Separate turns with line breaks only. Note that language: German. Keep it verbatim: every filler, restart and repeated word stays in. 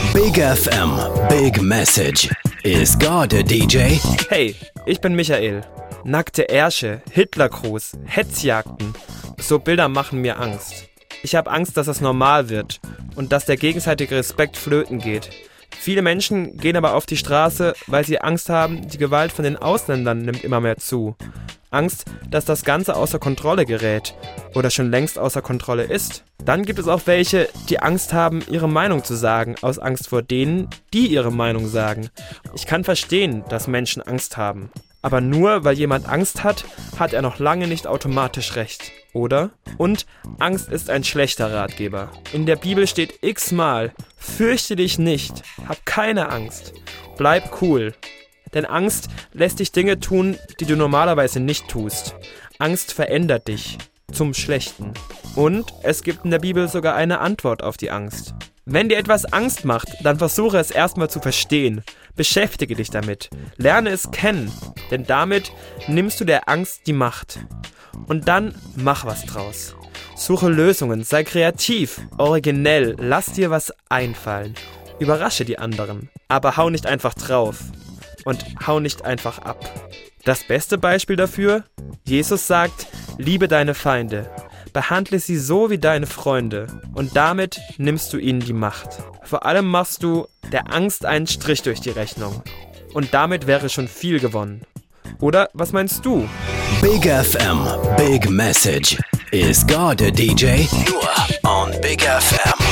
Big F M, Big Message. Is God a D J?
Hey, ich bin Michael. Nackte Ärsche, Hitlergruß, Hetzjagden. So Bilder machen mir Angst. Ich habe Angst, dass es normal wird und dass der gegenseitige Respekt flöten geht. Viele Menschen gehen aber auf die Straße, weil sie Angst haben, die Gewalt von den Ausländern nimmt immer mehr zu. Angst, dass das Ganze außer Kontrolle gerät oder schon längst außer Kontrolle ist. Dann gibt es auch welche, die Angst haben, ihre Meinung zu sagen, aus Angst vor denen, die ihre Meinung sagen. Ich kann verstehen, dass Menschen Angst haben. Aber nur weil jemand Angst hat, hat er noch lange nicht automatisch recht, oder? Und Angst ist ein schlechter Ratgeber. In der Bibel steht x-mal: Fürchte dich nicht, hab keine Angst, bleib cool. Denn Angst lässt dich Dinge tun, die du normalerweise nicht tust. Angst verändert dich zum Schlechten. Und es gibt in der Bibel sogar eine Antwort auf die Angst. Wenn dir etwas Angst macht, dann versuche es erstmal zu verstehen. Beschäftige dich damit. Lerne es kennen, denn damit nimmst du der Angst die Macht. Und dann mach was draus. Suche Lösungen, sei kreativ, originell, lass dir was einfallen. Überrasche die anderen, aber hau nicht einfach drauf. Und hau nicht einfach ab. Das beste Beispiel dafür? Jesus sagt, liebe deine Feinde. Behandle sie so wie deine Freunde und damit nimmst du ihnen die Macht. Vor allem machst du der Angst einen Strich durch die Rechnung. Und damit wäre schon viel gewonnen. Oder was meinst du?
Big F M, Big Message. Is God a D J? Nur on Big F M.